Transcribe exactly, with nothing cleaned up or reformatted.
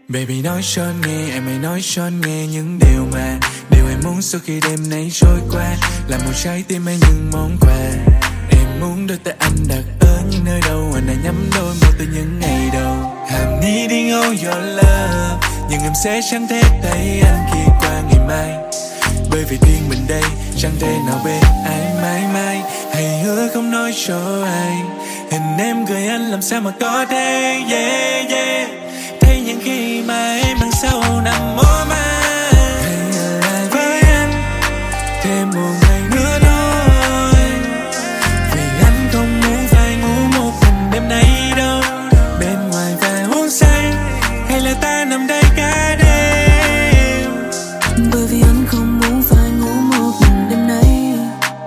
Baby nói cho anh nghe, em hãy nói cho anh nghe những điều mà điều em muốn sau khi đêm nay trôi qua là một trái tim hay những món quà. Em muốn đôi tay anh đặt ở những nơi đâu, anh đã nhắm đôi môi từ những ngày đầu. I'm needing all your love, nhưng em sẽ chẳng thể thấy anh khi qua ngày mai, bởi vì riêng mình đây chẳng thể nào bên ai mãi mãi. Hãy hứa không nói cho ai, hình em gửi anh làm sao mà có thể, yeah, yeah. Thấy những khi mà em đằng sau nằm mơ